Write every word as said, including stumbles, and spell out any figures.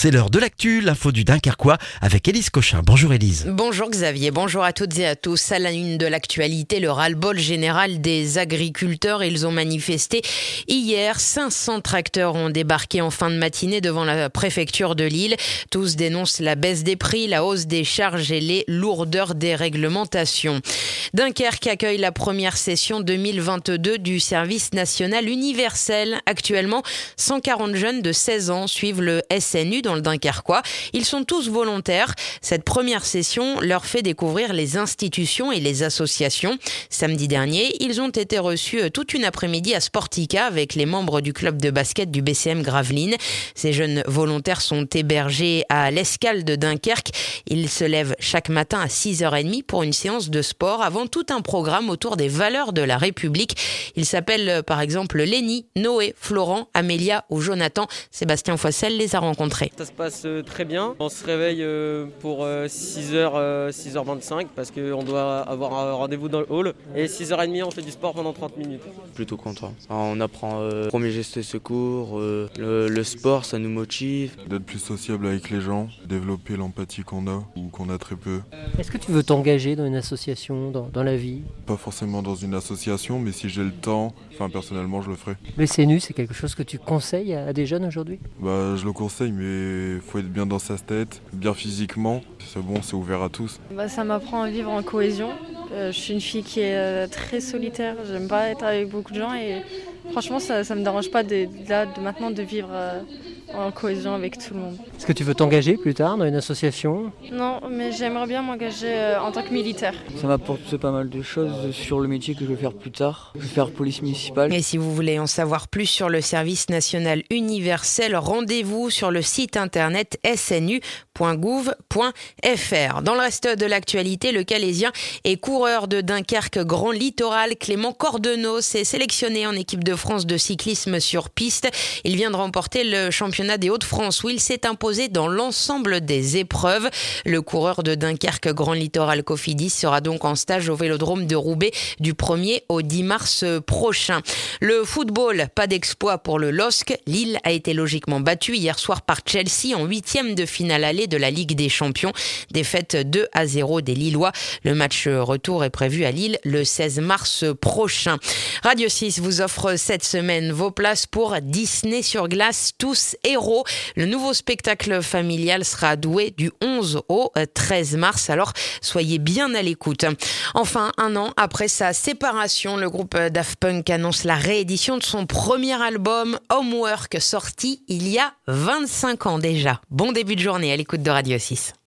C'est l'heure de l'actu, l'info du Dunkerquois avec Élise Cochin. Bonjour Élise. Bonjour Xavier, bonjour à toutes et à tous. À la une de l'actualité, le ras-le-bol général des agriculteurs. Ils ont manifesté hier. cinq cents tracteurs ont débarqué en fin de matinée devant la préfecture de Lille. Tous dénoncent la baisse des prix, la hausse des charges et les lourdeurs des réglementations. Dunkerque accueille la première session deux mille vingt-deux du service national universel. Actuellement, cent quarante jeunes de seize ans suivent le S N U dans le Dunkerquois. Ils sont tous volontaires. Cette première session leur fait découvrir les institutions et les associations. Samedi dernier, ils ont été reçus toute une après-midi à Sportica avec les membres du club de basket du B C M Gravelines. Ces jeunes volontaires sont hébergés à l'Escale de Dunkerque. Ils se lèvent chaque matin à six heures trente pour une séance de sport avant tout un programme autour des valeurs de la République. Ils s'appellent par exemple Lénie, Noé, Florent, Amélia ou Jonathan. Sébastien Foissel les a rencontrés. Ça se passe très bien. On se réveille pour six heures, six heures vingt-cinq parce qu'on doit avoir un rendez-vous dans le hall. Et six heures trente, on fait du sport pendant trente minutes. Plutôt content. On apprend euh, premier geste de secours, euh, le, le sport, ça nous motive. D'être plus sociable avec les gens, développer l'empathie qu'on a ou qu'on a très peu. Est-ce que tu veux t'engager dans une association, dans, dans la vie ? Pas forcément dans une association, mais si j'ai le temps, enfin personnellement je le ferai. Le S N U, c'est quelque chose que tu conseilles à, à des jeunes aujourd'hui ? Bah je le conseille, mais il faut être bien dans sa tête, bien physiquement. C'est bon, c'est ouvert à tous. Bah, ça m'apprend à vivre en cohésion. Euh, je suis une fille qui est euh, très solitaire. J'aime pas être avec beaucoup de gens et franchement, ça, ça me dérange pas de, là, de maintenant de vivre euh, en cohésion avec tout le monde. Est-ce que tu veux t'engager plus tard dans une association ? Non, mais j'aimerais bien m'engager euh, en tant que militaire. Ça m'apporte pas mal de choses sur le métier que je vais faire plus tard. Je vais faire police municipale. Et si vous voulez en savoir plus sur le service national universel, rendez-vous sur le site internet s n u point gouv point f r. Dans le reste de l'actualité, le Calaisien et coureur de Dunkerque Grand Littoral, Clément Cordenot, s'est sélectionné en équipe de France de cyclisme sur piste. Il vient de remporter le championnat des Hauts-de-France où il s'est imposé dans l'ensemble des épreuves. Le coureur de Dunkerque Grand Littoral Cofidis sera donc en stage au Vélodrome de Roubaix du premier au dix mars prochain. Le football, pas d'exploit pour le L O S C. Lille a été logiquement battu hier soir par Chelsea en huitième de finale allée de la Ligue des Champions. Défaite deux à zéro des Lillois. Le match retour est prévu à Lille le seize mars prochain. Radio six vous offre cette semaine vos places pour Disney sur glace, tous héros. Le nouveau spectacle familial sera doué du onze au treize mars, alors soyez bien à l'écoute. Enfin, un an après sa séparation, le groupe Daft Punk annonce la réédition de son premier album Homework, sorti il y a vingt-cinq ans déjà. Bon début de journée à l'écoute de Radio six.